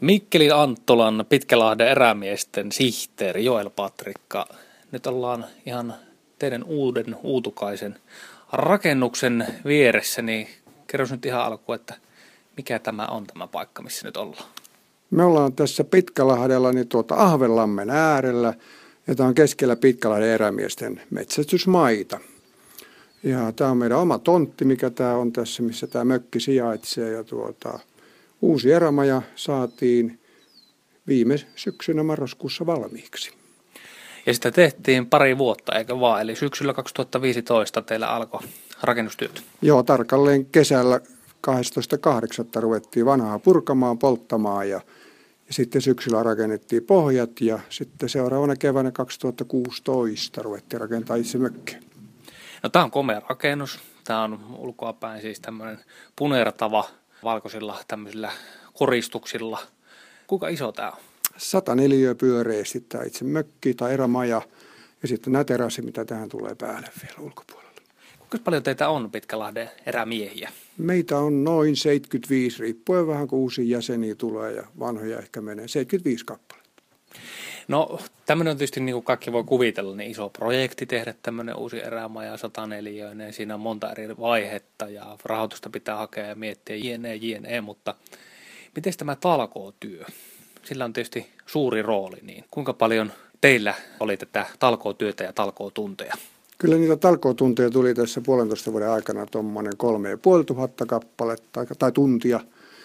Mikkelin Anttolan Pitkälahden erämiesten sihteeri Joel Patrikka. Nyt ollaan ihan teidän uuden uutukaisen rakennuksen vieressä, niin kerros nyt ihan alkuun, että mikä tämä on tämä paikka, missä nyt ollaan? Me ollaan tässä Pitkälahdella Ahvenlammen äärellä, ja tämä on keskellä Pitkälahden erämiesten metsästysmaita. Ja tämä on meidän oma tontti, mikä tämä on tässä, missä tämä mökki sijaitsee. Ja uusi erämaja saatiin viime syksynä marraskuussa valmiiksi. Ja sitä tehtiin pari vuotta, eikö vaan? Eli syksyllä 2015 teillä alkoi rakennustyöt. Joo, tarkalleen kesällä 12.8. ruvettiin vanhaa purkamaan, polttamaan ja sitten syksyllä rakennettiin pohjat ja sitten seuraavana keväänä 2016 ruvettiin rakentaa itse mökkiä. No, tämä on komea rakennus. Tämä on ulkoapäin siis tämmöinen punertava valkoisilla tämmöisillä koristuksilla. Kuinka iso tämä on? 104 pyöreästi tämä itse mökki tai erämaja ja sitten nämä terassi, mitä tähän tulee päälle vielä ulkopuolella. Kuinka paljon teitä on Pitkälahden erämiehiä? Meitä on noin 75, riippuen vähän kun uusia jäseniä tulee ja vanhoja ehkä menee, 75 kappaletta. No, tämmöinen on tietysti, niin kuin kaikki voi kuvitella, niin iso projekti tehdä tämmöinen uusi erämaja 104. Siinä on monta eri vaihetta ja rahoitusta pitää hakea ja miettiä jne, mutta miten tämä talkootyö? Sillä on tietysti suuri rooli, niin kuinka paljon teillä oli tätä talkootyötä ja talkootunteja? Kyllä niitä talkootunteja tuli tässä 1,5 vuoden aikana tuommoinen 3500 kappaletta tai tuntia.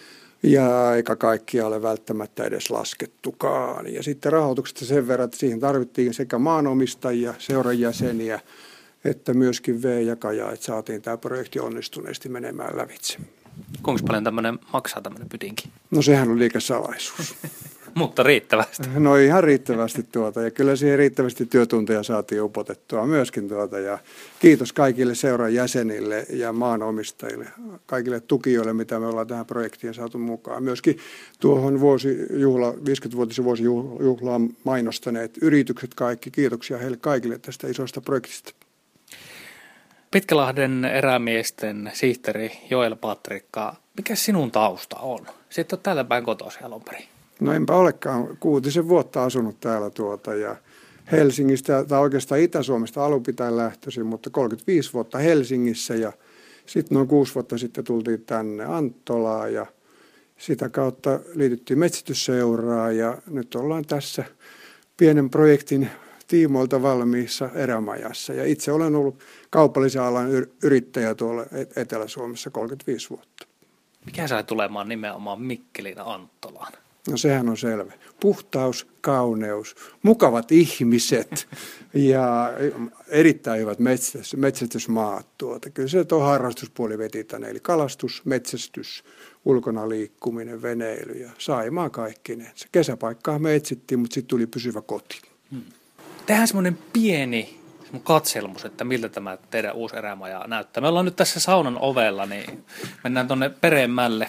Ja eikä kaikkia ole välttämättä edes laskettukaan. Ja sitten rahoituksesta sen verran, että siihen tarvittiin sekä maanomistajia, seurajäseniä, että myöskin V-jakajaa, että saatiin tämä projekti onnistuneesti menemään lävitse. Kuinka paljon maksaa tämmöinen pytinki? No sehän on liikesalaisuus. Mutta riittävästi. No ihan riittävästi ja kyllä siihen riittävästi työtunteja saatiin upotettua myöskin ja kiitos kaikille seuran jäsenille ja maanomistajille, kaikille tukijoille, mitä me ollaan tähän projektiin saatu mukaan. Myöskin tuohon 50-vuotisen vuosijuhlaan mainostaneet yritykset kaikki, kiitoksia heille kaikille tästä isosta projektista. Pitkälahden erämiesten sihteeri Joel Patrikka, mikä sinun tausta on? Sä et ole täältä päin kotoisin alun perin. No enpä olekaan 6 vuotta asunut täällä ja Helsingistä tai oikeastaan Itä-Suomesta alun pitäen lähtöisin, mutta 35 vuotta Helsingissä ja sitten noin 6 vuotta sitten tultiin tänne Anttolaan ja sitä kautta liityttiin metsästysseuraan ja nyt ollaan tässä pienen projektin tiimoilta valmiissa erämajassa. Ja itse olen ollut kaupallisen alan yrittäjä tuolla Etelä-Suomessa 35 vuotta. Mikä sai tulemaan nimenomaan Mikkelin Anttolaan? No sehän on selvä. Puhtaus, kauneus, mukavat ihmiset ja erittäin hyvät metsästysmaat. Kyllä se tuo harrastuspuoli veti tänne, eli kalastus, metsästys, ulkona liikkuminen, veneily ja Saimaa kaikkineen. Se kesäpaikkaa me etsittiin, mutta sitten tuli pysyvä koti. Tehdään semmoinen pieni katselmus, että miltä tämä teidän uusi erämaja näyttää. Me ollaan nyt tässä saunan ovella, niin mennään tuonne peremmälle.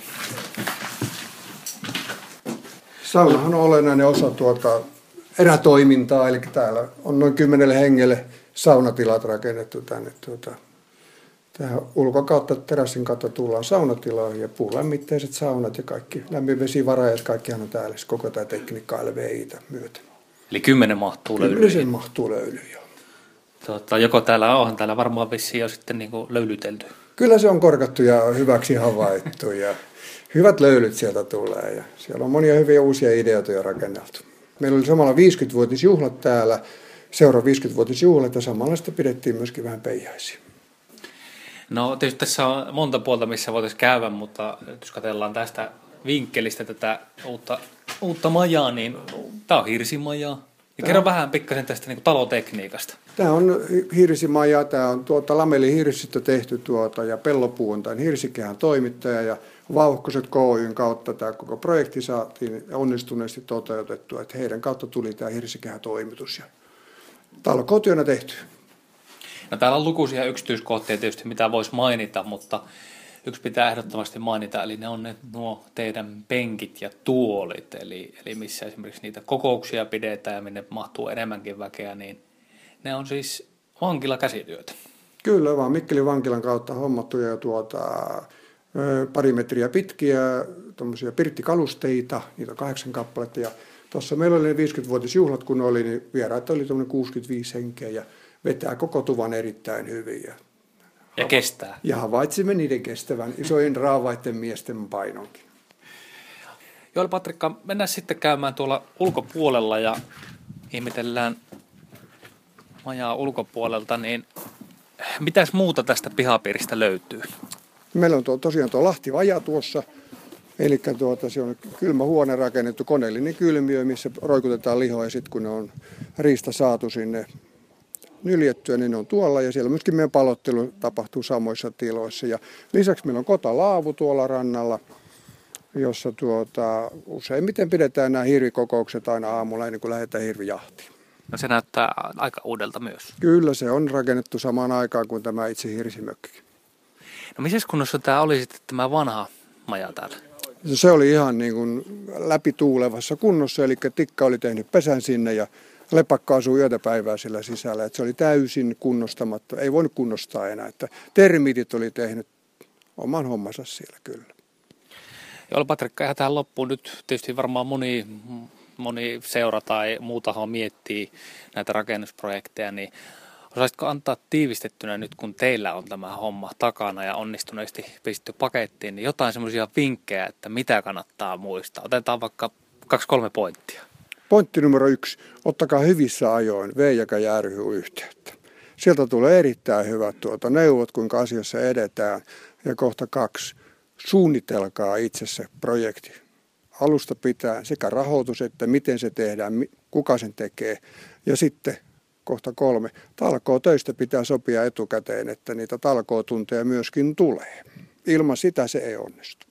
Saunahan on olennainen osa erätoimintaa, eli täällä on noin 10 hengelle saunatilat rakennettu tänne. Tähän ulkokautta, terassin kautta tullaan saunatilaan ja puulämmitteiset saunat ja kaikki lämminvesivarajat, kaikkihan on täällä, koko tämä tekniikka LVI:tä myöten. Eli 10 mahtuu löylyyn. 10 mahtuu löylyyn, joo. Joko täällä täällä varmaan vissiin jo sitten niin kuin löylytelty? Kyllä se on korkattu ja hyväksi havaittu ja hyvät löylyt sieltä tulee ja siellä on monia hyviä uusia ideoita jo rakenneltu. Meillä oli samalla 50-vuotisjuhlat täällä, seuraava 50-vuotisjuhlat ja samalla sitä pidettiin myöskin vähän peijaisia. No tietysti tässä on monta puolta, missä voitaisiin käydä, mutta jos katsellaan tästä vinkkelistä tätä uutta majaa, niin tämä on hirsimaja. Ja kerro vähän pikkasen tästä niin kuin talotekniikasta. Tämä on hirsimaja, tämä on lamelihirsistä tehty ja Pellopuu on tämän hirsikehän toimittaja ja Vauhkoset Kyn kautta tämä koko projekti saatiin onnistuneesti toteutettua, että heidän kautta tuli tämä hirsikehän toimitus ja talkootyönä tehty. No täällä on lukuisia yksityiskohtia tietysti, mitä voisi mainita, mutta yksi pitää ehdottomasti mainita, eli ne on nuo teidän penkit ja tuolit, eli missä esimerkiksi niitä kokouksia pidetään ja minne mahtuu enemmänkin väkeä, niin ne on siis vankilakäsityötä. Kyllä vaan, Mikkelin vankilan kautta hommattuja pari metriä pitkiä tuommoisia pirttikalusteita, niitä on 8 kappaletta. Ja tuossa meillä oli ne 50-vuotisjuhlat, kun oli, niin vieraita oli tuommoinen 65 henkeä ja vetää koko tuvan erittäin hyvin. Ja kestää. Ja havaitsimme niiden kestävän isojen raavaiden miesten painonkin. Joel Patrikka, mennään sitten käymään tuolla ulkopuolella ja ihmetellään majaa ulkopuolelta, niin mitäs muuta tästä pihapiiristä löytyy? Meillä on tosiaan tuo Lahtivaja tuossa, eli se on kylmä huone rakennettu, koneellinen kylmiö, missä roikutetaan lihoa ja sitten kun ne on riista saatu sinne nyljettyä, niin ne on tuolla ja siellä myöskin meidän palottelu tapahtuu samoissa tiloissa. Ja lisäksi meillä on kotalaavu tuolla rannalla, jossa useimmiten pidetään nämä hirvikokoukset aina aamulla ennen kuin lähdetään hirvijahtiin. No se näyttää aika uudelta myös. Kyllä, se on rakennettu samaan aikaan kuin tämä itse hirsimökki. No missä kunnossa tämä oli sitten tämä vanha maja täällä? Se oli ihan niin kuin läpituulevassa kunnossa, eli tikka oli tehnyt pesän sinne ja lepakka asui yötä päivää sillä sisällä. Että se oli täysin kunnostamatta, ei voinut kunnostaa enää. Että termiitit oli tehnyt oman hommansa siellä kyllä. Joel Patrikka, ihan tähän loppuun nyt tietysti varmaan moni seura tai muu taho miettii näitä rakennusprojekteja, niin osaisitko antaa tiivistettynä nyt, kun teillä on tämä homma takana ja onnistuneesti pistetty pakettiin, niin jotain semmoisia vinkkejä, että mitä kannattaa muistaa? Otetaan vaikka 2-3 pointtia. Pointti numero 1. Ottakaa hyvissä ajoin VJK ja ry yhteyttä. Sieltä tulee erittäin hyvät neuvot, kuinka asiassa edetään. Ja kohta 2. Suunnitelkaa itse se projekti. Alusta pitää sekä rahoitus, että miten se tehdään, kuka sen tekee. Ja sitten kohta 3. Talkootöistä pitää sopia etukäteen, että niitä talkootunteja myöskin tulee. Ilman sitä se ei onnistu.